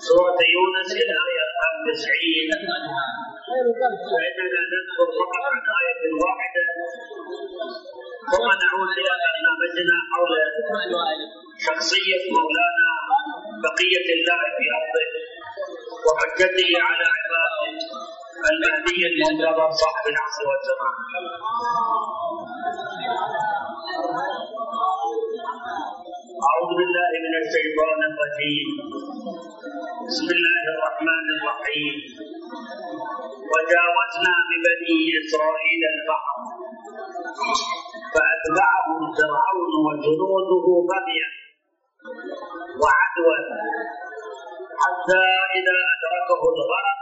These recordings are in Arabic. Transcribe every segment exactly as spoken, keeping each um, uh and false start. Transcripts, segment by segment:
سورة يونس إلى آية تسعين، فإننا نذكر فقط عن آية واحدة ثم نعود إلى برنامجنا حول شخصية مولانا بقية الله في أرضه وحجته على عباده المهدي المنتظر صاحب العصر والزمان. أعوذ بالله من الشيطان الرجيم. بسم الله الرحمن الرحيم. وجاوزنا ببني إسرائيل البحر فأتبعهم فرعون وجنوده بغيا وعدوا حتى إذا أدركه الغرق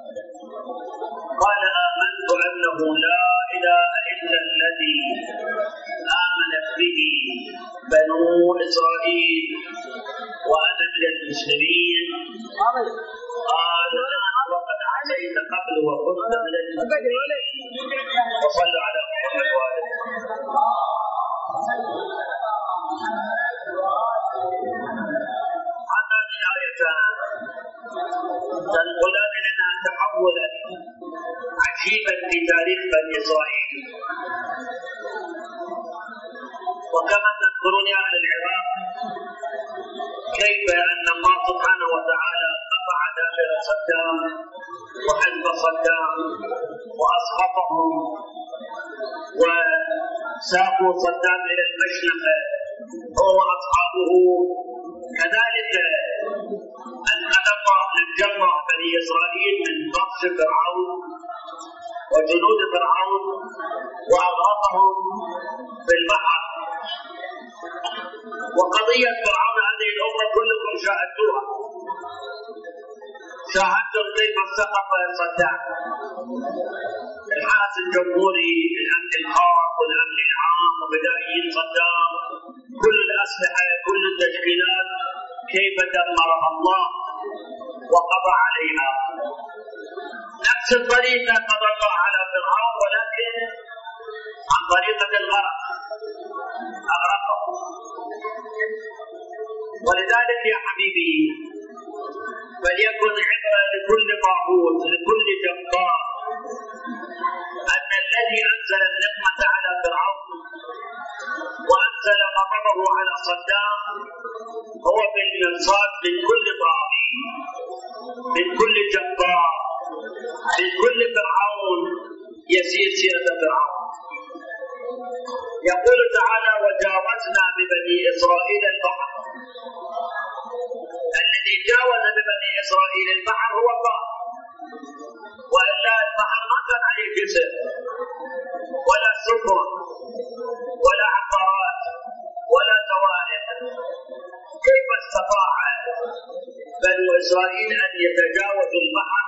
قال آمنت أنه لا إله إلا الذي آمنت به بنو إسرائيل وأنا من المسلمين. قال وقد عصيت قبل وكنت من المسلمين. وصلوا على محمد وآله. هذان الآيتان تنقلان لنا تحولا عجيبا في تاريخ بني إسرائيل. وكما تذكرون يا أهل العراق كيف أن الله سبحانه وتعالى قطع دابر صدام وحزب صدام وأسقطهم وساقوا صدام إلى المشنقة هو وأصحابه. كذلك أن أدقى الجمع بني إسرائيل من بطش فرعون وجنود فرعون وأغرقهم في البحر. وقضية فرعون هذه الأمة كلكم شاهدتوها، شاهدتم كيف سقط صدام. الحرس الجمهوري، الأمن الخاص والأمن العام وبدائيين صدام، كل الأسلحة كل التشكيلات كيف دمرها الله وقضى عليها. نفس الطريقة قضى الله على فرعون ولكن عن طريقة الغرق، أغرقه. ولذلك يا حبيبي فليكن عبرة لكل طاغوت لكل جبار أن الذي أنزل النقمة على فرعون وأنزل غضبه على صدام هو بالمرصاد من كل طاغي، من كل جبار، من كل فرعون يسير سيرة فرعون. يقول تعالى وجاوزنا ببني إسرائيل البحر. الذي جاوز ببني إسرائيل البحر هو الله، وإلا البحر ما كان عليه جسر ولا سفن ولا عقارات ولا توائم. كيف استطاع بنو إسرائيل أن يتجاوزوا البحر؟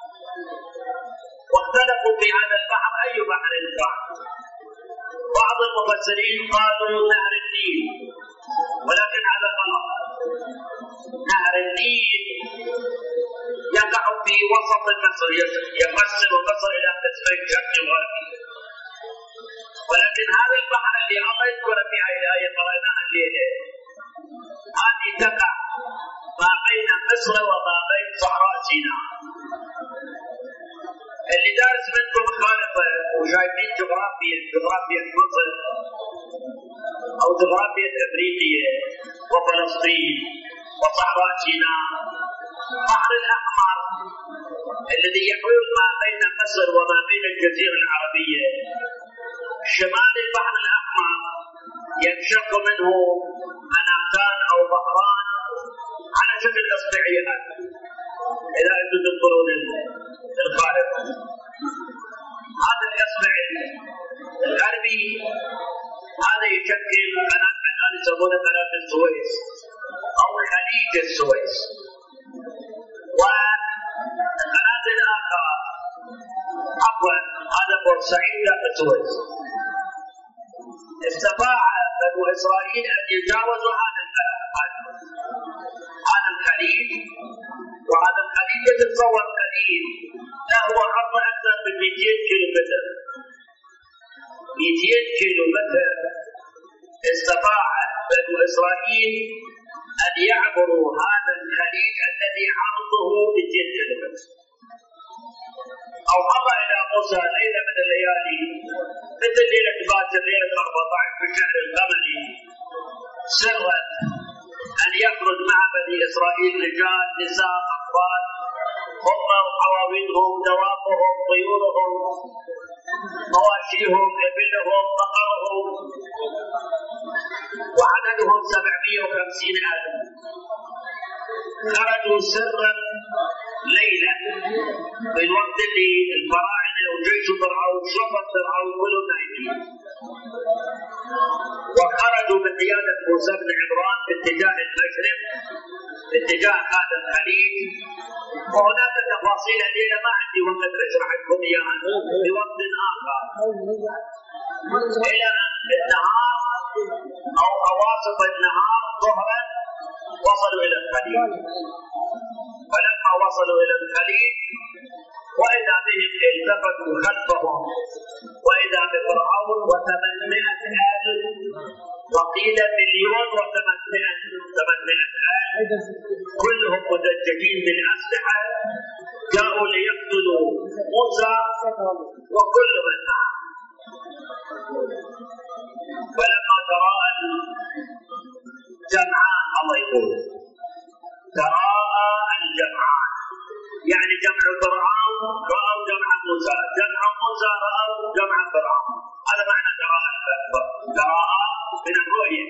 واختلفوا في هذا البحر أي بحر كان. بعض المفسرين قالوا نهر النيل، ولكن هذا غلط. نهر النيل يقع في وسط مصر، يقسم مصر إلى قسمين شرقي وغربي. ولكن هذا البحر اللي الله يذكر في هذه الآية قرأناها الليلة هذه تقع ما بين مصر وما بين صحراء سيناء. اللي دارس منكم خالفة وشايفين جغرافيا جغرافيا مصر أو جغرافيا أفريقيا وفلسطين وصحراء سيناء، البحر الأحمر الذي يحول ما بين مصر وما بين الجزيرة العربية، شمال البحر الأحمر ينشق منه أناقان أو بحران على شكل إصبعيات إذا أنتم تنظرون الخارطة. هذا الإصبع الغربي هذا يشكل قناة الآن يسمونها قناة السويس أو خليج السويس. والقناة الآخر عفوا هذا بورسعيد لا السويس. استطاع بنو إسرائيل أن يتجاوزوا هذا هذا الخليج. وهذا الخليج يتصور قليل، لا هو عرض أكثر من مئتين كيلو متر. مئتين كيلو متر استطاع بنو إسرائيل أن يعبروا هذا الخليج الذي عرضه في ليلة أربعة عشر في الشهر القمري سرا أن يخرج مع بني إسرائيل رجال نساء أطفال هم وحواوينهم دوابهم طيورهم مواشيهم إبلهم بقرهم وعددهم سبعمائة وخمسين ألف. خرجوا سرا ليلة من وقت اللي الفراعنة وجيش فرعون شفط فرعون كله نايمين، وخرجوا بقيادة موسى بن عمران باتجاه المشرق باتجاه هذا الخليج. وهناك تفاصيل الليلة ما عندي وقت اشرح لكم اياها في وقت اخر. الى النهار او اواسط النهار ظهرا وصلوا الى الخليج. فلما وصلوا الى الخليج واذا بهم التفتوا خلفهم واذا بفرعون وثمانمائة الف وقيل مليون وثمانمائة الف كلهم مدججين بالاسلحه جاءوا ليقتلوا موسى وكل من معه. فلما تراءى الجمعان الله يقول تراءى الجمعان يعني جمع فرعون رأوا جمع موسى، جمع موسى رأوا جمع فرعون. هذا معنى تراءى. تراءى من الرؤية،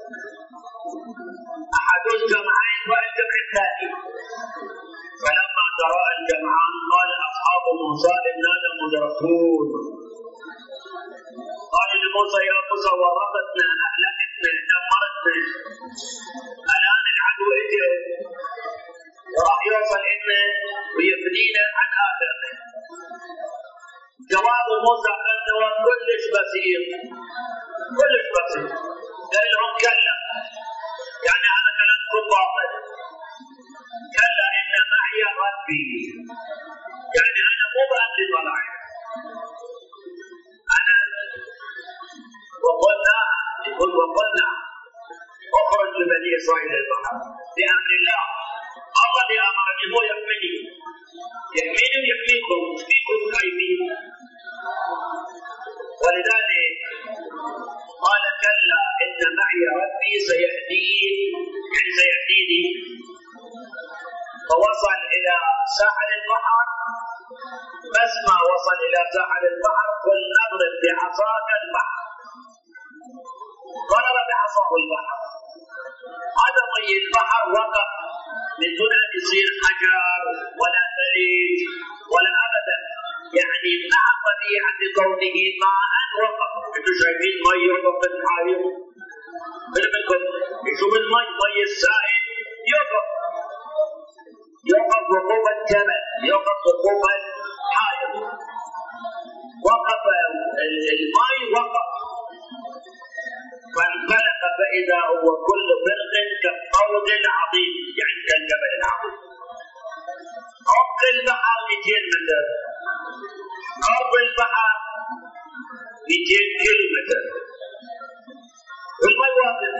أحد الجمعين رأى الجمع الثاني. فلما تراءى الجمعان قال أصحاب موسى إنا لمدركون. قال لموسى يا موسى ورطتنا أهلكتنا دمرتنا الآن العدو اجى وراح يوصل لنا ويفنينا عن آخرنا. جواب موسى كان جواب كلش بسيط كلش بسيط قال لهم كلا، يعني هذا كلامكم باطل. كلا إن معي ربي، يعني أنا مو بأمن ولا أنا وقلنا يقول وقلنا اخرج لبني إسرائيل البحر بأمر الله. الله اللي أمرني هو يحميني يحميني ويحميكم فيكم خايفين. ولذلك قال كلا إن معي ربي سيهدين، يعني سيهديني. فوصل إلى ساحل البحر، بس ما وصل إلى ساحل البحر قل اضرب بعصاك البحر. ضرب بعصاه البحر، هذا مي البحر وقف من دون أن يصير حجر ولا ثلج ولا أبدا، يعني مع طبيعة كونه ماء وقف. انتم شايفين مي يوقف في الحائط؟ من منكم يشوف المي مي السائل يوقف يوقف وقوف الجبل، يوقف وقوف الحائط. وقف الماء وقف فانفلق فإذا هو كل فرق كالطود العظيم، يعني كالجبل العظيم. عمق البحر مئتين متر، عرض البحر مئتين كيلو متر، والماء واقف.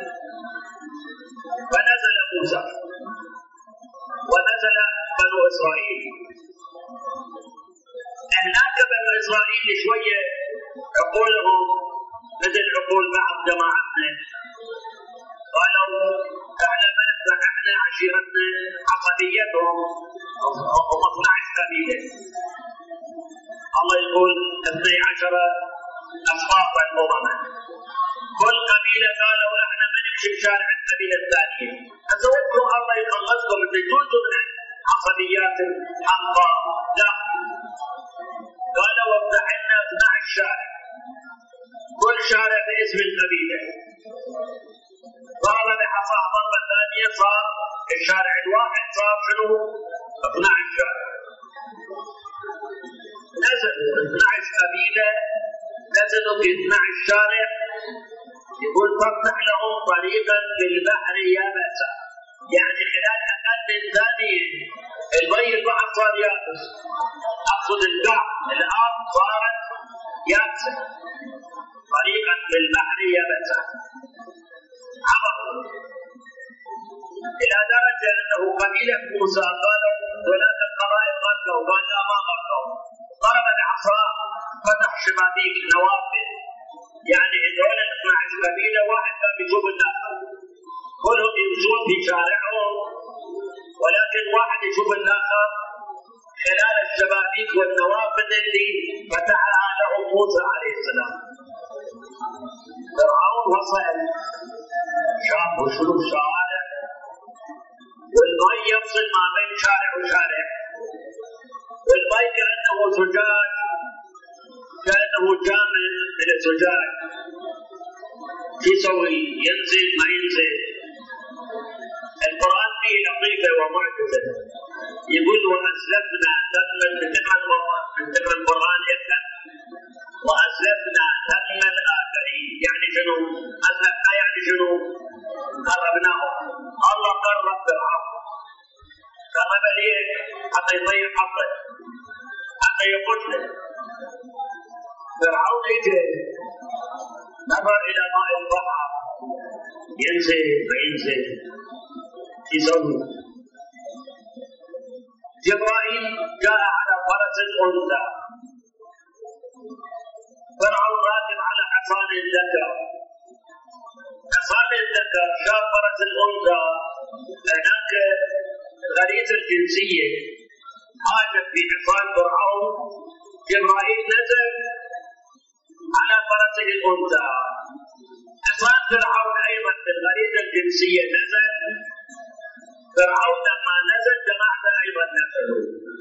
فنزل موسى ونزل بنو إسرائيل. هناك بنو إسرائيل شوية عقولهم مثل عقول بعض جماعتنا، قالوا احنا بنفرح احنا عشيرتنا عصبيتهم هم اثني عشر قبيلة. الله يقول اثني عشر أصفاقا أمما، كل قبيلة قالوا احنا بنمشي بشارع القبيلة الثانية. أزودكم الله يخلصكم انت جزء من عصبيات الأنبار. لا، قالوا وابتحنا اثني عشر شارع، كل شارع باسم القبيلة. ضرب بعصاه ضربة ثانية صار الشارع الواحد صار شنو؟ اثني عشر شارع. نزلوا اثني عشر قبيلة، نزلوا في اثني عشر شارع. يقول فافتح لهم طريقا في البحر يابسا، يعني خلال أقل من ثانية المي البحر صار يابس. أقصد القاع الأرض صارت يابسة. طريقا في البحر يابسا عبروا إلى درجة أنه قبيلة موسى قالوا هناك القبائل غرقوا، قال لا ما غرقوا. ضرب بعصاه فتح شبابيك نوافذ يعني هذول اثنا عشر قبيلة واحد ما بيشوف الآخر، كلهم يمشون في شارعهم، ولكن واحد يشوف الآخر خلال الشبابيك والنوافذ اللي فتحها له موسى عليه السلام. فرعون وصل شاف شنو شارع، والماء يفصل ما بين شارع وشارع، والماء كأنه زجاج، كأنه جامد من الزجاج، يسوي ينزل ما ينزل. القرآن فيه لطيفة ومعجزة، يقول وأسلفنا تتمة من تقرأ القرآن ابدا، وأسلفنا تتمة الآخرين، يعني شنو؟ أسلفنا يعني شنو؟ قربناه. الله قرب فرعون، قرب ليه؟ حتى يضيع حقه، حتى يقتله. فرعون يجي نظر إلى ماء البحر، ينزل وينزل يسوي. جبرائيل جاء على فرس الأنثى، فرعون راكب على حصان الذكر، حصان الذكر شاف فرس الأنثى، هناك غريزة الجنسية هاجت في حصان فرعون. جبرائيل نزل على فرسه الأنثى، حصان فرعون أيضا بالغريزة الجنسية نزل. فرعون لما نزل جماعته أيضا نزلوا،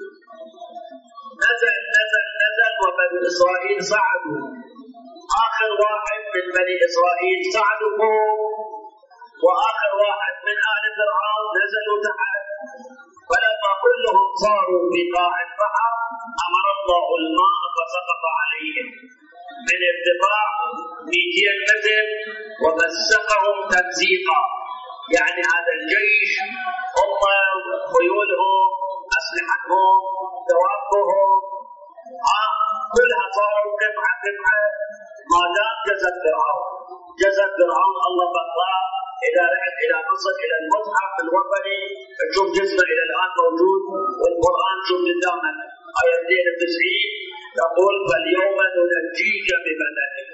نزل نزل نزل وبني إسرائيل صعدوا. آخر واحد من بني إسرائيل صعدوا فوق، وآخر واحد من آل فرعون نزلوا تحت. فلما كلهم صاروا في قاع البحر أمر الله الماء فسقط عليهم من ارتفاع مئتين متر ومزقهم تمزيقا. يعني هذا الجيش هم خيولهم، أسلحتهم، دوابهم، آه كلها صاروا قطعة قطعة. ما دام جسد فرعون، جسد فرعون الله بقاه. إذا رحت إلى مصر إلى المتحف الوطني تشوف جسمه إلى الآن موجود، والقرآن شوف قدامك آية اثنين وتسعين تقول فاليوم ننجيك ببدنك.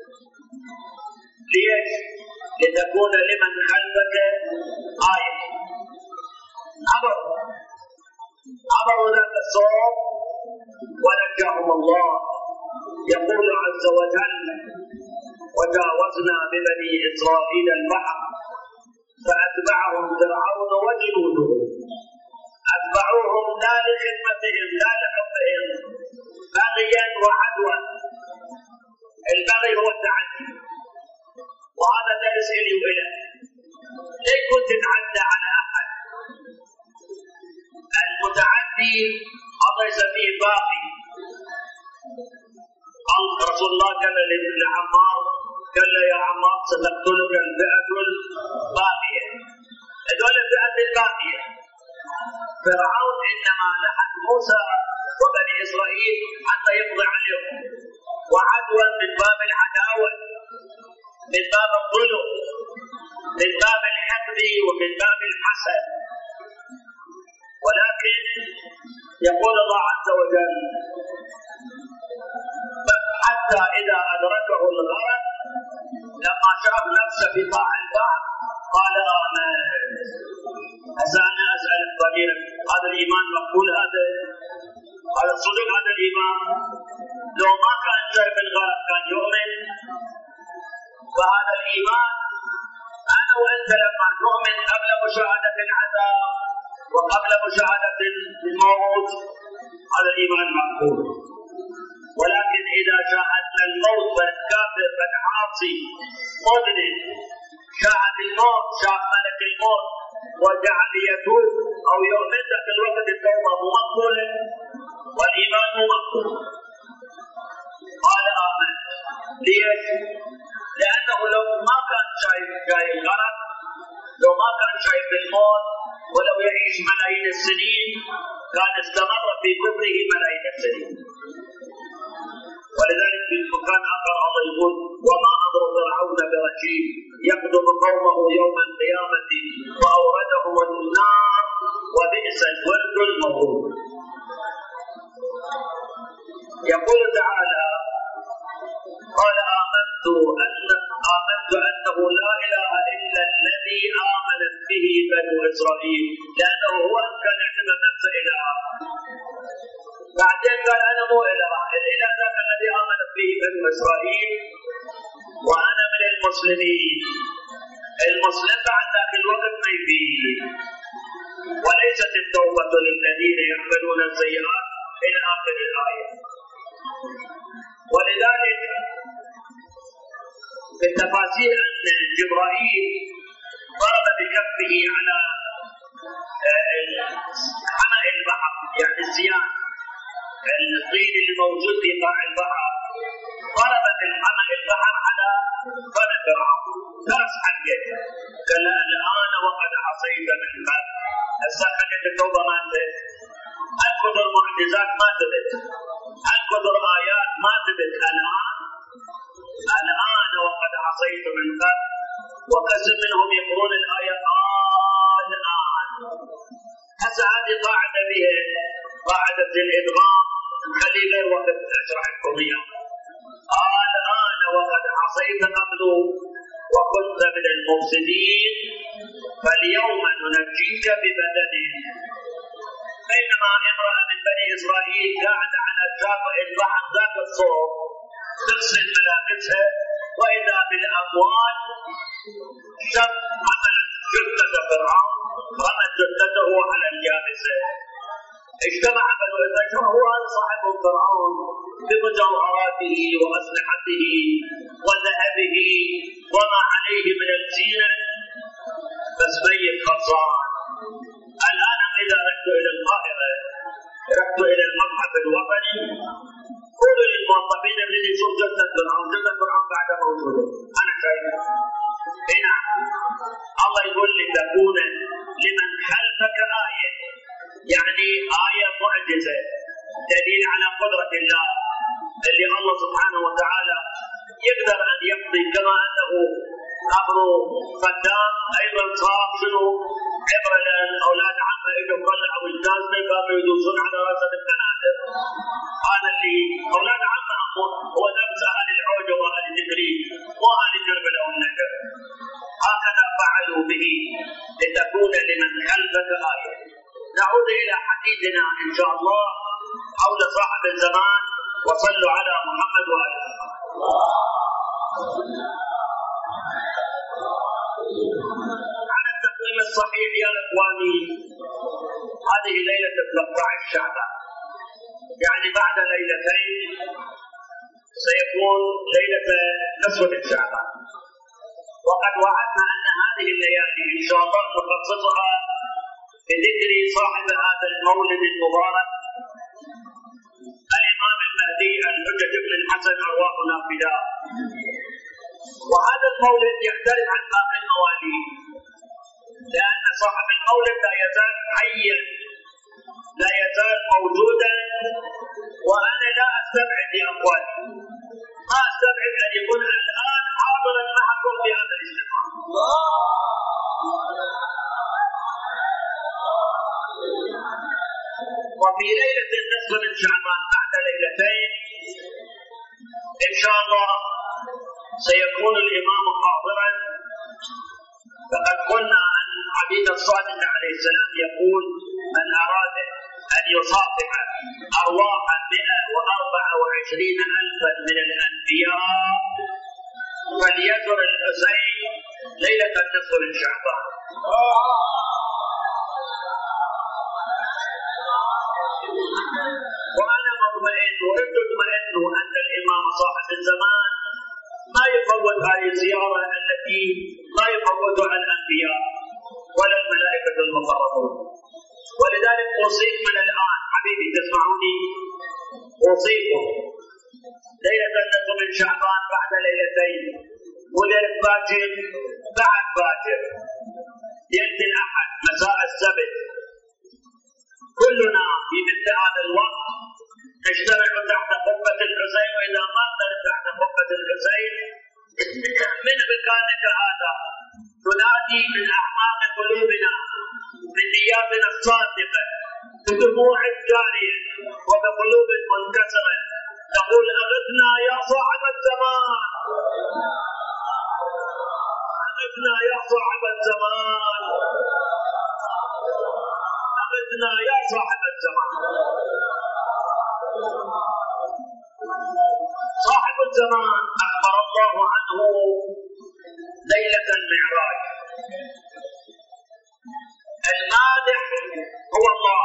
ليش؟ لتكون لمن خلفك آية. عبر عبر ذاك الصوت ونجاهم الله. يقول عز وجل وجاوزنا ببني إسرائيل البحر فأتبعهم فرعون وجنوده. أتبعوهم لا لخدمتهم لا لحبهم، بغيا وعدوا. البغي هو التعدي، وهذا درس لي وإلك. ليه كنت تتعدى على أحد؟ المتعدي الله يسميه باقي. رسول الله قال لعمار، قال له يا عمار ستقتلك الفئة الباقية. هذول الفئة الباقية. فرعون إنما لحق موسى وبني إسرائيل حتى يقضي عليهم، وعدوا من باب العداوة، من باب الظلم، من باب الحقد ومن باب الحسد. ولكن يقول الله عز وجل حتى إذا أدركه الغرق لما شاف نفسه في قاع البحر قال آمنت. هسه أنا أسأل الضمير، هذا الإيمان مقبول؟ هذا هذا صدق هذا الإيمان؟ لو ما كان شايف الغرق كان يؤمن؟ فهذا الإيمان أنا وأنت لما نؤمن قبل مشاهدة العذاب وقبل مشاهدة الموت هذا الإيمان مقبول. ولكن إذا شاهدنا الموت فالكافر فالعاصي مذنب شاهد الموت، شاهد ملك الموت وجعل يتوب أو يؤمن في الوقت التوبة مقبولة والإيمان مقبول. قال آمنت. ليش؟ لأنه لو ما كان شايف جاي الغرق، لو ما كان شايف الموت، ولو يعيش ملايين السنين كان استمر في كفره ملايين السنين. ولذلك في مكان آخر الله يقول وما أمر فرعون برشيد يقدم قومه يوم القيامة وأوردهم النار وبئس الورد المورود. يقول تعالى قال آمنت إسرائيل لأنه هو كان يعتبر نفسه إله. بعدين قال أنا مو إله، الإله ذاك الذي آمنت به بنو إسرائيل وأنا من المسلمين. المسلم بعد ذاك الوقت ما يفيد. وليست التوبة للذين يعملون السيئات إلى آخر الآية. ولذلك في التفاسير أن جبرائيل ضرب بكفه على حمأ البحر، يعني السيان الطين الموجود في قاع البحر، ضرب بالحمأ البحر على فم فرعون درس حقه. قال الآن وقد عصيت من قبل. هسه حقت التوبة ما انتهت. الكثر معجزات ما تبت، الكثر آيات ما تبت. الآن الآن وقد عصيت من قبل. وقسم منهم يقولون الآية آن آن. هسه هذه قاعدة بها قاعدة الإدغام، خلي غير وقت أشرح لكم إياها. الآن وقد عصيت قبل وكنت من المفسدين فاليوم ننجيك ببدنك. بينما امرأة من بني إسرائيل قاعدة على شاطئ البحر ذات الصوب تغسل ملابسها، وإذا بالأموال شب عملت جثة فرعون، رمت جثته على اليابسة. اجتمع بنو إسرائيل، هو هذا صاحب فرعون بمجوهراته وأسلحته وذهبه وما عليه من الزينة، بس ميت خلصان. الآن إذا رحت إلى القاهرة، رحت إلى المتحف الوطني، قولوا للموظفين الذي يشوف جثة فرعون، جثة فرعون بعد موجودة، أنا شايفها. هنا الله يقول لتكون لمن خلفك آية، يعني آية معجزة، دليل على قدرة الله، اللي الله سبحانه وتعالى يقدر أن يقضي. كما أنه أمر قدام أيضا صار شنو عبرة لأولاد عمه إجوا طلعوا الجازمة كانوا يدوسون على راسه بالقنادر. هذا اللي أولاد عمه هو نفس أهل العوج وأهل التدريب وأهل الجربلة والنكر. هكذا فعلوا به لتكون لمن خلفك آية. نعود إلى حديثنا إن شاء الله حول صاحب الزمان، وصلوا على محمد وآله. على التقويم الصحيح يا إخواني، هذه ليلة ثلاثة عشر شعبان، يعني بعد ليلتين سيكون ليلة نصف شعبان. وقد وعدنا أن هذه الليالي إن شاء الله نخصصها بذكر صاحب هذا المولد المبارك، الإمام المهدي الحجة بن الحسن أرواحنا فداه. وهذا المولد يختلف عن باقي المواليد، لأن صاحب المولد لا يزال حيا، لا يزال موجودا. وأنا لا أستبعد يا أخواني، ما أستبعد أن يكون الآن حاضرا معكم في هذا الاجتماع. وفي ليلة النصف من شعبان بعد ليلتين إن شاء الله سيكون الإمام حاضرا. فقد قلنا عن عبيد الصادق عليه السلام يقول: من أراد أن يصافح أرواح مئة وأربعة وعشرين ألفا من الأنبياء فليزر الحسين ليلة النصف من شعبان. وأنا مطمئن وأنتم اطمئنوا أن الإمام صاحب الزمان ما يفوت هذه الزيارة التي ما يفوتها الأنبياء ولا الملائكة المقربون. ولذلك أوصيك من الآن حبيبي، تسمعوني، أوصيكم ليلة النصف من شعبان بعد ليلتين، وليلة باكر بعد باكر، ليلة الأحد مساء السبت، كلنا في مثل هذا الوقت نجتمع تحت قبة الحسين. وإذا ما قدرت تحت قبة الحسين من مكانك هذا تنادي من أعماق قلوبنا، من نياتنا الصادقة، بدموع جارية وبقلوب منكسرة، تقول: أغثنا يا صاحب الزمان، أغثنا يا صاحب الزمان. أغثنا يا صاحب الزمان. صاحب الزمان أخبر الله عنه ليلة المعراج. المادح هو الله،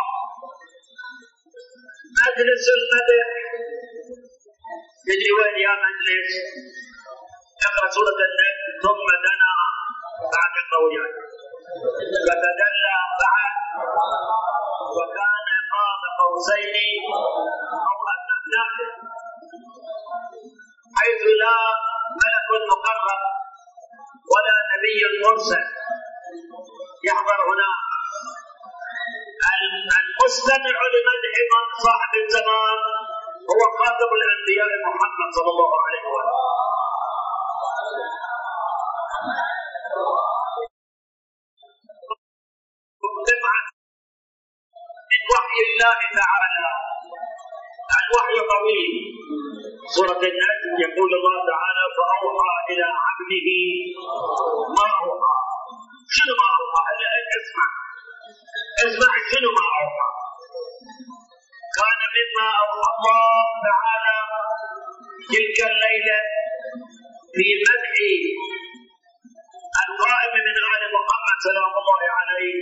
مجلس المدح تدري وين يا مجلس؟ اقرأ سورة النجم. ثم دنا بعد القويات فتدلى بعد وكان قاب قوسين أو أدنى، حيث لا ملك مقرب ولا نبي مرسل يحضر هناك. المستمع لمدح من صاحب الزمان هو خاتم الأنبياء محمد صلى الله عليه وسلم. من وحي الله تعالى. الوحي طويل. سورة النجم يقول الله تعالى فأوحى إلى عبده ما أوحى. شنو ما أوحى؟ اسمع اسمع شنو ما أوحى. كان مما أوحى الله تعالى تلك الليلة في مدح القائم من آل محمد سلام الله عليه.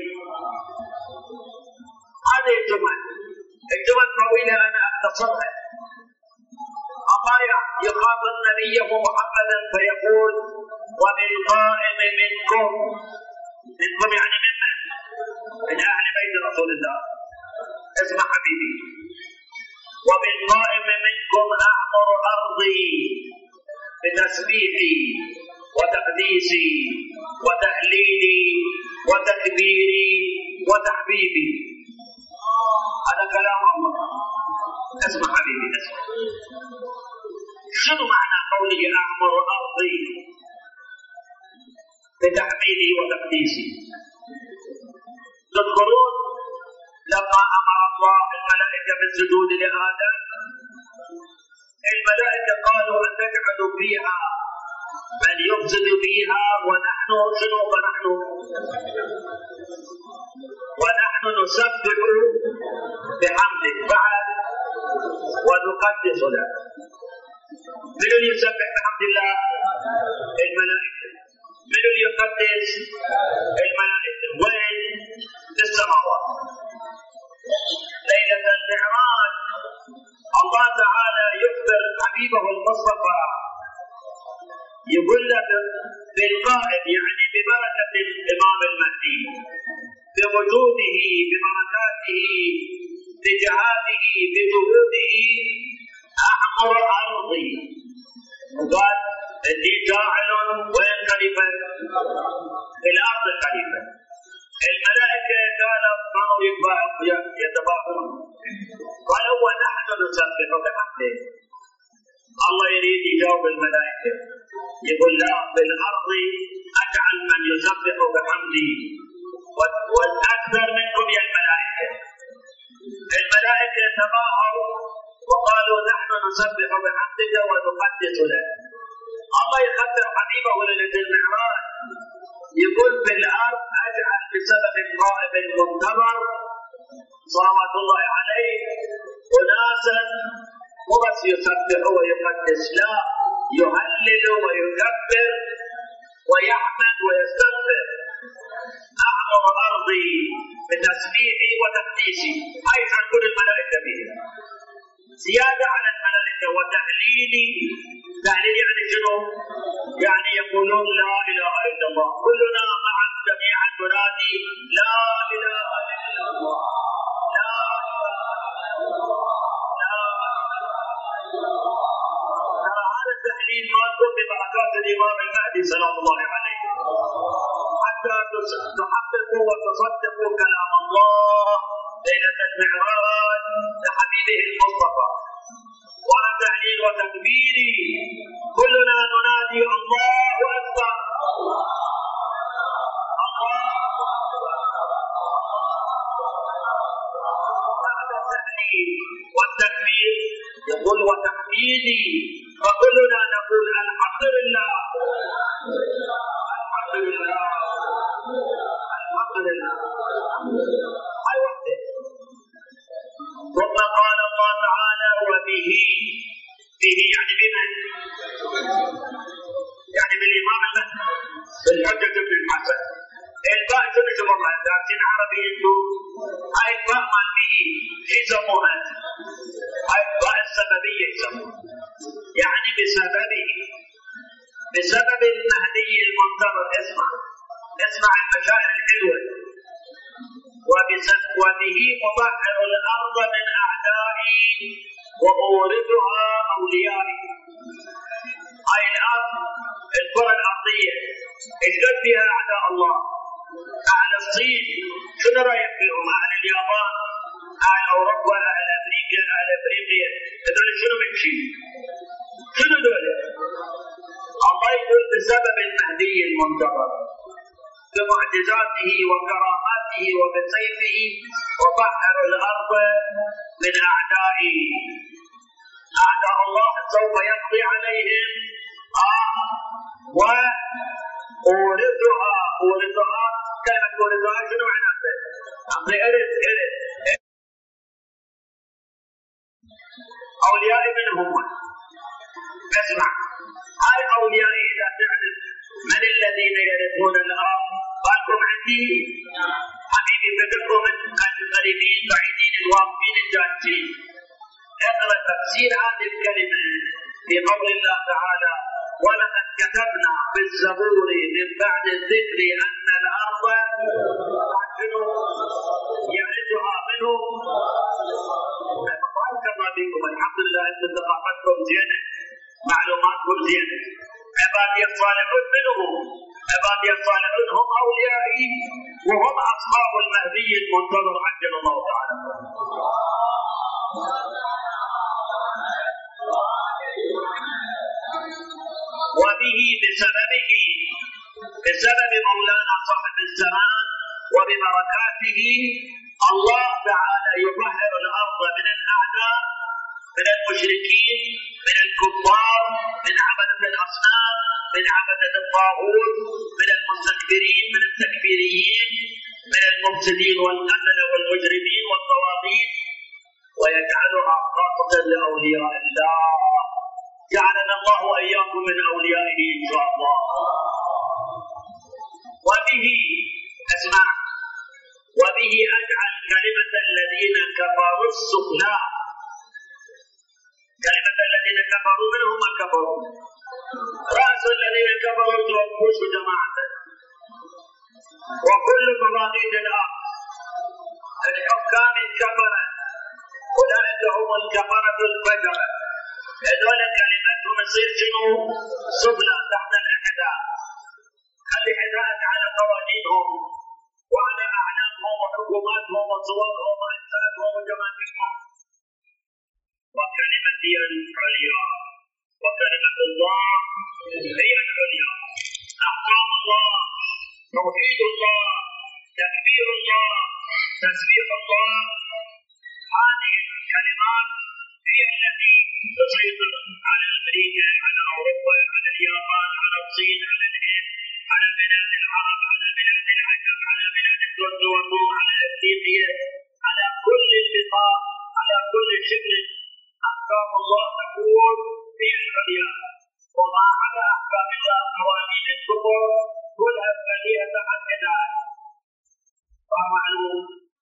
هذه الجمل الجمل طويلة أنا أختصرها. الله يخاطب نبيه محمدا فيقول وبالقائم منكم. منكم يعني ممن؟ من أهل بيت رسول الله. اسمع حبيبي. وبالقائم منكم أعمر أرضي بتسبيحي وتقديسي وتهليلي وتكبيري وتحبيبي. هذا كلام الله. اسمع حبيبي اسمع. شنو معنى قوله أعمر أرضي بتحميدي وتقديسي؟ تذكرون لما أمر الله الملائكة بالسجود لآدم، الملائكة قالوا أن نجعل فيها من يفسد فيها ونحن شنو ونحن ونحن نسبح بحمدك بعد ونقدس له. من اللي يسبح بحمد الله؟ الملائكة. من اللي يقدس؟ الملائكة. وين؟ في السماوات. ليلة المعراج الله تعالى يخبر حبيبه المصطفى يقول لك بالقائد يعني ببركة الإمام المهدي بوجوده ببركاته بجهاده بجهوده أعمر أرضي. وقال إني جاعل وين خليفة؟ في الأرض خليفة. الملائكة قالوا كانوا يتباهون قالوا ونحن نسبح بحمده. الله يريد يجاوب الملائكة يقول لا بالأرض أجعل من يسبح بحمدي والأكثر منكم يا الملائكة. الملائكة تباهوا وقالوا نحن نسبح بحمدك ونقدس لك. الله يخبر حبيبه ليلة المعراج يقول في الأرض أجعل بسبب القائم المنتظر صلوات الله عليه أناسا مو بس يسبح ويقدس، لا يهلل ويكبر ويحمد ويستغفر. أعمر أرضي بتسبيحي وتقديسي، أي تقول الملائكة به زيادة على الملائكة. وتهليلي، تهليل يعني شنو؟ يعني يقولون لا إله إلا الله. كلنا معا جميعا ننادي لا إله إلا الله لا ترى هذا التهليل ماكون ببركات الإمام المهدي سلام الله عليه حتى تحققوا وتصدقوا كلام الله ليلة المعراج لحبيبه المصطفى. وأنا تهليل وتكبيري كلنا ننادي الله أكبر الله أكبر. بعد التهليل والتكبير يقول وتحميدي فكلنا نقول الحمد لله الحمد لله الحمد لله. هاي وحده هاي الفاء مال به يسموها هاي الفاء السببية يسموها، يعني بسببه، بسبب المهدي المنتظر. اسمع اسمع المشاعر الحلوة. وبه مطهر الأرض من أعدائي وأورثها أوليائي. هاي الأرض الكرة الأرضية ايش قد فيها أعداء الله؟ أهل الصين شنو رأيك فيهم؟ أهل اليابان، أهل أوروبا، أهل أمريكا، أهل أفريقيا، هذول شنو من شيء؟ شنو دول؟ الله يقول بسبب المهدي المنتظر بمعجزاته وكراماته وبسيفه وطهر الأرض من أعدائه. أعداء الله سوف يقضي عليهم آه وأورثها. أورثها كلمة أورثها شنو معناها؟ أعطي إرث إرث أوليائي من هم؟ اسمع، هاي أوليائي إذا تعرف من الذين يرثون الأرض بالكم عندي حبيبي بدكم القريبين بعيدين الواقفين الجالسين. اقرأ تفسير هذه الكلمة في قول الله تعالى ولقد كتبنا في الزبور من بعد الذكر أن الأرض شنو يرثها منه. بارك الله فيكم، الحمد لله أنتم ثقافتكم زينة، معلوماتكم زينة. عبادي الصالحون منهم، عبادي الصالحون هم أوليائي وهم أصحاب المهدي المنتظر عجل الله تعالى. وبه بسببه، بسبب مولانا صاحب الزمان وببركاته الله تعالى يطهر الأرض من الأعداء، من المشركين، من الكفار، من عبدة الأصنام، من عبدة الطاغوت، من المستكبرين، من التكفيريين، من المفسدين والقتلة والمجرمين والطواغيت، ويجعلها خاصة لأولياء الله. جعلنا الله وإياكم من أوليائه إن شاء الله. وبه اسمع، وبه أجعل كلمة الذين كفروا السفلى. كلمة الذين كفروا من هم كفروا؟ رأس الذين كفروا توفوش جماعة وكل طواغيت الأرض الحكام الكفرة أولئك هم الكفرة الفجرة. هذول كلمتهم يصير شنو؟ سفلى تحت الأحداث. خلي حذائك على قوانينهم وعلى أعلامهم وحكوماتهم وصورهم وإنسانهم وجماعتهم. وكلمتي العليا، وكلمة الله هي العليا. أحكام الله، توحيد الله، تكبير الله، تسبيح الله، هذه الكلمات هي التي تسيطر على أمريكا، على أوروبا، على اليابان، على الصين، على الهند، على بلاد العرب، على بلاد العجم، على بلاد الكرد والروم، على أفريقيا، على كل البقاع، على كل شبر. أحكام الله تكون هي العليا، وما عدا أحكام الله قوانين الكفر كلها فهي تحت ذلك. فمعلوم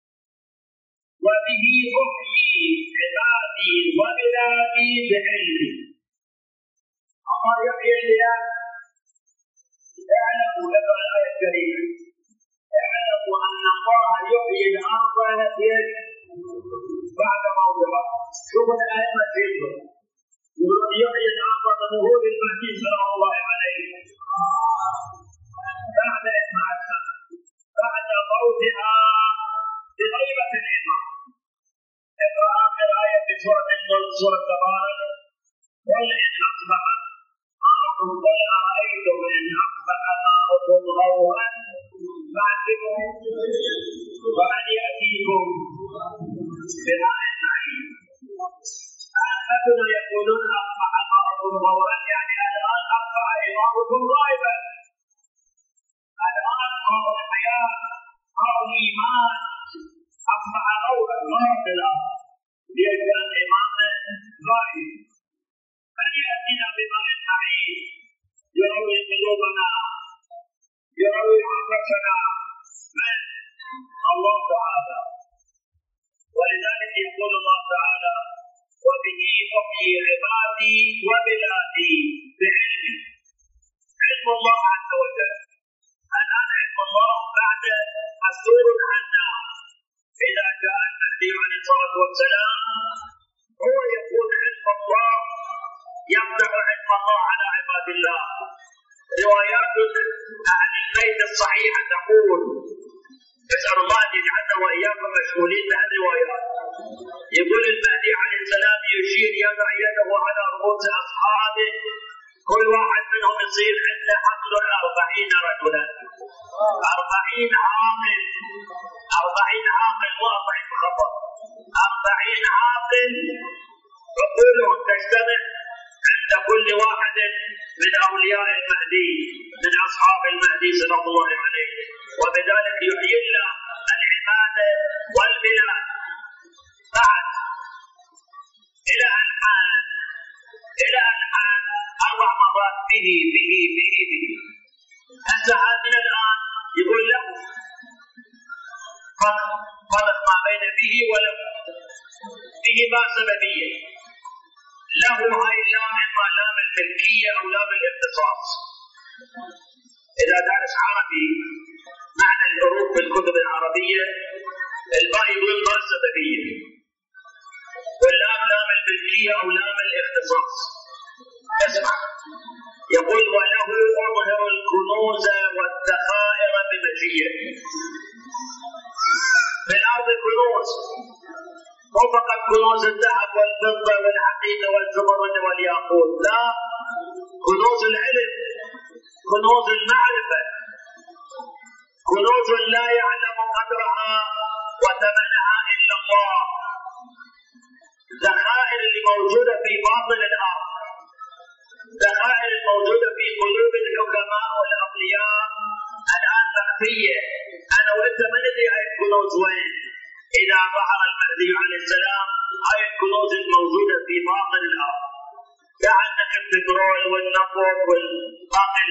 وبه أحيي عبادي وبلادي بعلمي. الله يحيي البلاد. اعلموا لقى الآية الكريمة، اعلموا أن الله يحيي الأرض بعد موضعها. شوفوا الآية ما تجيبها، يقول يحيي الأرض بظهور المهدي سلام الله عليه بعد إسماعيلها، بعد موتها بغيبة الإمام. اقرأ آخر آية في سورة الملك، سورة تبارك قل إن أصبح ماؤكم قل أرأيتم إن أصبح ماؤكم غورا فأتكم ومن يأتيكم بماء معين. الفتن يقولون أصبح ماؤكم غورا، يعني الآن أصبح إمامكم غائبا. الآن ماء الحياة، ماء الإيمان أصبح غورا غافلا لأجل الإمام غائب. من يأتينا بماء معين يروي قلوبنا، يروي عطشنا؟ من؟ الله تعالى. عبادي وبلادي بعلمي. علم الله عز وجل. الآن علم الله بعد مسؤول عنا. إذا جاء المهدي عليه الصلاة والسلام هو يكون علم الله، يفتح علم الله على عباد الله. روايات أهل البيت الصحيحة تقول، نسأل الله أن يجعلنا وإياكم مشغولين بهالروايات. يقول المهدي عليه السلام يشير يضع يده على رؤوس أصحابه، كل واحد منهم يصير عنده عقل أربعين رجلا، أربعين عاقل، أربعين عاقل مو أربعين مخبط، أربعين عاقل عقولهم تجتمع عند كل واحد من أولياء المهدي من أصحاب المهدي سلام الله عليه، وبذلك يحيي الله العبادة والبلاد. بعد إلى الآن إلى الآن أربع مرات به به به به هسه من الآن يقول له فرق ما بين به وله. به ما سببية، له هاي اللام إما لام الملكية أو لام الاختصاص. إذا دارس عربي معنى الحروف بالكتب العربية الباء يقول ما سببية، واللام لام الملكية أو لام الاختصاص. اسمع، يقول وله أظهر الكنوز والذخائر بمجيئه. في الأرض كنوز، مو فقط كنوز الذهب والفضة والحديد والزمرد والياقوت، لا، كنوز العلم، كنوز المعرفة، كنوز لا يعلم قدرها وثمنها إلا الله. ذخائر اللي موجودة في باطن الأرض، ذخائر الموجودة في قلوب الحكماء والأولياء الآن مخفية. أنا وأنت ما ندري هاي الكنوز وين. إذا ظهر المهدي عليه السلام هاي الكنوز الموجودة في باطن الأرض، لا عندك البترول والنفط والباقي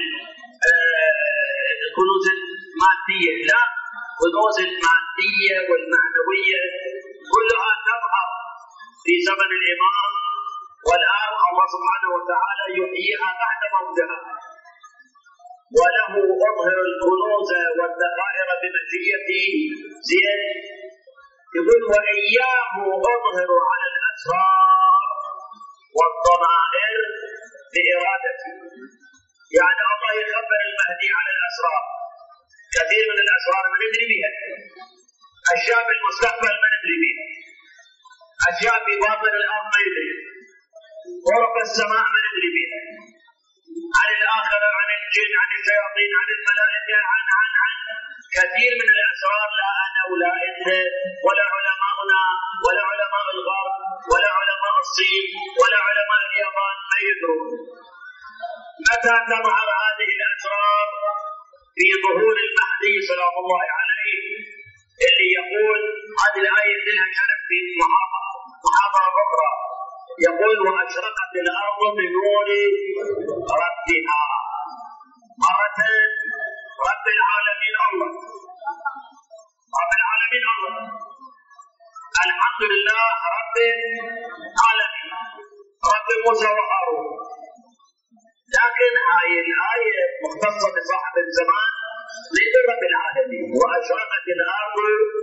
الكنوز المادية، لا، الكنوز المادية والمعنوية كلها تظهر في زمن الإمام، والآن الله سبحانه وتعالى يحييها بعد موتها. وله أظهر الكنوز والذخائر بمجيته. زين، يقول وإياه أظهر على الأسرار والضمائر بإرادته. يعني الله يخبر المهدي على الأسرار. كثير من الأسرار ما ندري بها، أشياء بالمستقبل ما ندري بها، أشياء في باطن الأرض ما ندري، غرف السماء ما ندري بها، عن الآخرة، عن الجن، عن الشياطين، عن الملائكة، عن عن عن كثير من الأسرار لا أنا ولا أنت ولا علماؤنا ولا علماء الغرب ولا علماء الصين ولا علماء اليابان ما يدرون. متى تظهر هذه الأسرار؟ في ظهور المهدي سلام الله عليه، اللي يقول هذه الآية لها شرح في محاضرة أخرى، يقول وأشرقت الأرض بنور ربها. مرة رب العالمين الله، رب العالمين الله، الحمد لله رب العالمين، رب موسى وهارون. لكن هاي الآية مختصة بصاحب الزمان ليس رب العالمين. وأشرقت الأرض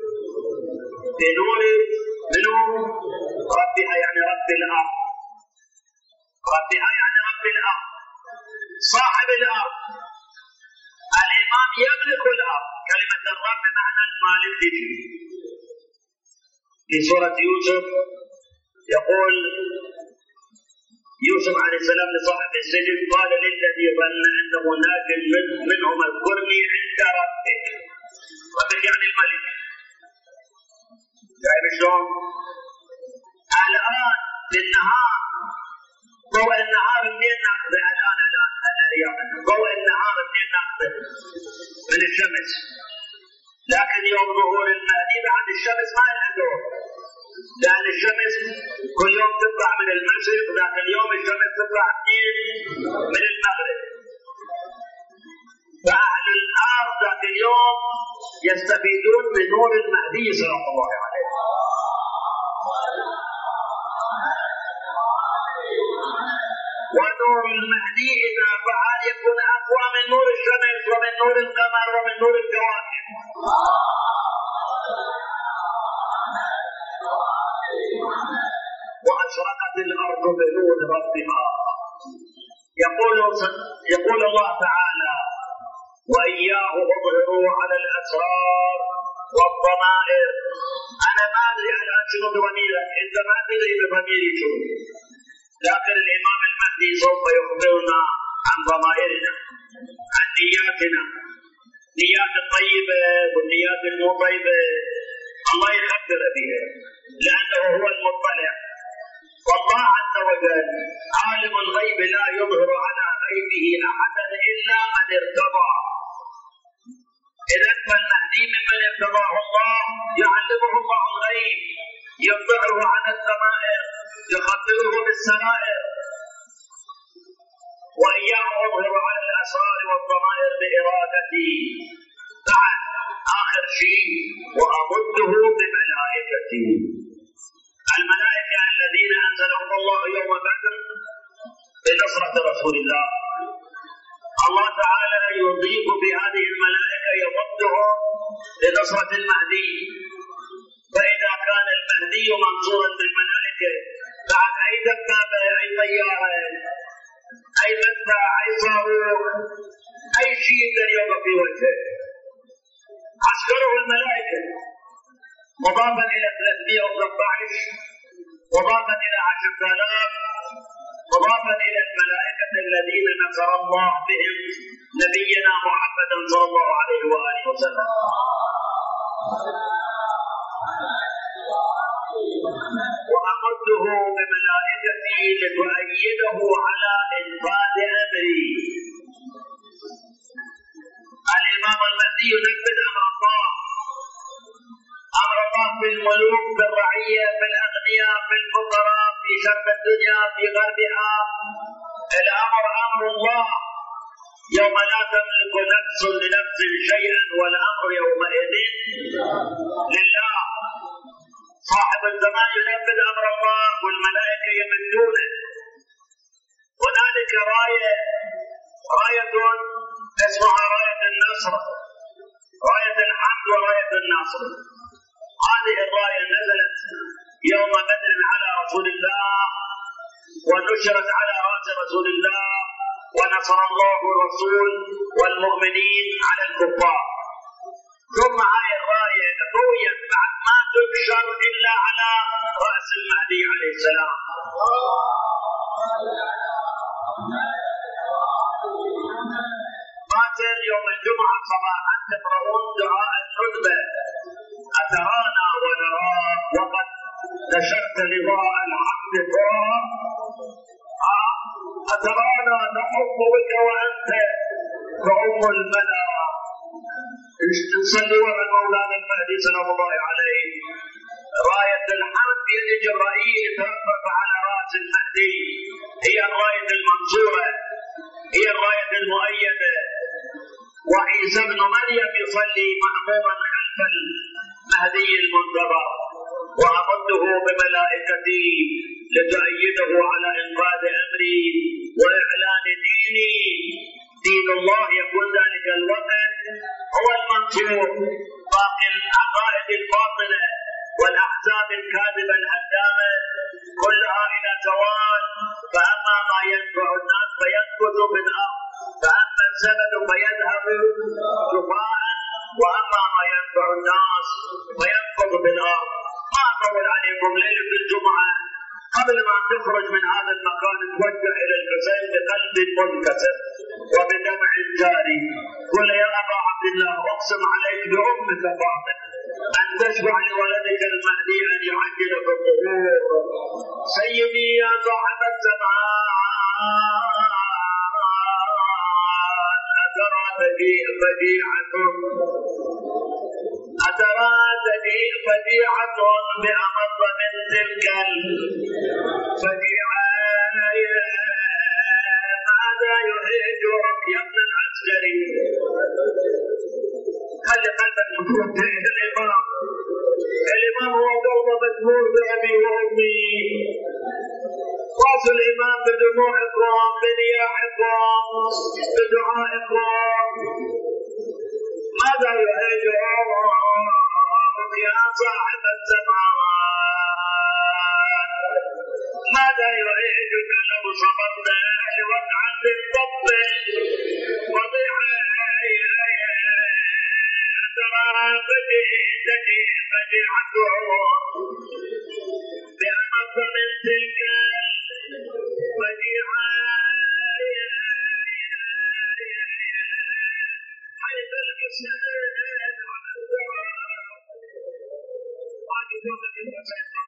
بنور منه ربها، يعني رب الأرض، ربها يعني رب الأرض، صاحب الأرض. الإمام يملك الأرض، كلمة الرب معنى المالك به. في سورة يوسف يقول يوسف عليه السلام لصاحب السجن قال للذي ظن انه ناج منهم اذكرني عند ربك. ربك يعني الملك. شايف شلون؟ الان بالنهار ضوء النهار منين ناخذه؟ الان الان الرياض ضوء النهار منين ناخذه؟ من الشمس. لكن يوم ظهور المهدي بعد الشمس ما لها دور، لأن الشمس كل يوم تطلع من المشرق، ذاك اليوم الشمس تطلع من المغرب. فأهل الأرض ذاك اليوم يستفيدون من نور المهدي صلى الله عليه وسلم. المهدي إذا فعل يكون أقوى من نور الشمس ومن نور القمر ومن نور الكواكب. وأشرقت الأرض بنور ربها. يقول يقول الله تعالى: وإياه أظهروا على الأسرار والضمائر. أنا ما أدري الآن شنو ضميرك، أنت ما تدري بضميري شنو، لكن الإمام المهدي سوف يخبرنا عن ضمائرنا، عن نياتنا، نيات الطيبة والنيات المو طيبة، الله يخبر بها لأنه هو المطلع. والله عز وجل عالم الغيب لا يظهر على غيبه أحدا إلا من ارتضى. إذا فالمهدي ممن ارتضاه الله، يعلمه الله الغيب، يطلعه على الضمائر، يخبره بالسرائر. وإياه أظهر على الأسرار والضمائر بإرادتي. بعد آخر شيء وأمده بملائكتي. الملائكة الذين أنزلهم الله يوم بدر بنصرة رسول الله. الله تعالى يضيف بهذه الملائكة يمدهم لنصرة المهدي. فإذا كان المهدي منصورا بالملائكة، بعد أي دبابة، أي طيارة، أي مدفع، أي صاروخ، أي شيء يوقف في وجهه، عسكره الملائكة، مضافا إلى ثلاثمئة وثلاثة عشر، مضافا إلى عشرة آلاف، مضافا إلى الملائكة الذين نصر الله بهم نبينا محمد صلى الله عليه وآله وسلم. وأمده بملائكتي لتؤيده على إنفاذ أمري. الإمام المهدي ينفذ أمر الله، أمر الله في الملوك، في الرعية، في الأغنياء، في الفقراء، في شرق الدنيا، في غربها. الأمر أمر الله يوم لا تملك نفس لنفس شيئا والأمر يومئذ لله. صاحب الزمان ينفذ أمر الله والملائكة يمدونه. هنالك راية راية اسمها راية النصر، راية الحمد وراية النصر. هذه الراية نزلت يوم بدر على رسول الله، ونشرت على رأس رسول الله، ونصر الله الرسول والمؤمنين على الكفار. ثم هذه الراية رويت بعد ما تنشر إلا على رأس المهدي عليه السلام. باكر يوم الجمعة صباحا تقرؤون دعاء الخطبة: أترانا ونراك وقد نشرت لواء الحق ترى، أترانا نحب بك وأنت كأم الملا. نصلي ورا مولانا المهدي سلام الله عليه. راية الحمد بيد جبرائيل ترفرف على رأس المهدي، هي الراية المنصورة، هي الراية المؤيدة. وعيسى ابن مريم يصلي مأموما خلف المهدي المنتظر. وأمده بملائكتي لتؤيده على إنفاذ أمري وإعلان ديني. دين الله يكون ذلك الوقت هو المنصور. باقي العقائد الباطلة والأحزاب الكاذبة الهدامة كلها إلى زوال. فأما ما ينفع الناس فينفذ في الأرض، فأما الزبد فيذهب جفاء، وأما ما ينفع الناس فينفذ في الأرض. ما أطول عليكم. ليلة الجمعة قبل ما تخرج من هذا المكان توجه إلى الحسين بقلب منكسر وبدمع جاري. قل يا أبا عبد الله أقسم عليك بأمك فاطمة أن تشفع لولدك المهدي أن يعجل بالظهور. سيدي يا صاحب الزمان، أترى بديعة أترى بديعة بأمر من تلك الفجيعة. ماذا يهيجك يا ابن العسكري؟ خلي قلبك مفتوح. الإمام الإمام هو قلبه مجبور بأبي وأمي. راس الإمام بدموع إكرام بنياح يكون ماذا يعيدك يا صاحب السماوات ماذا يعيدك لو صبرت وقعت الطب ترى بديتني بديعته بأمر من تلك بديعة حيث الكسر على الدوام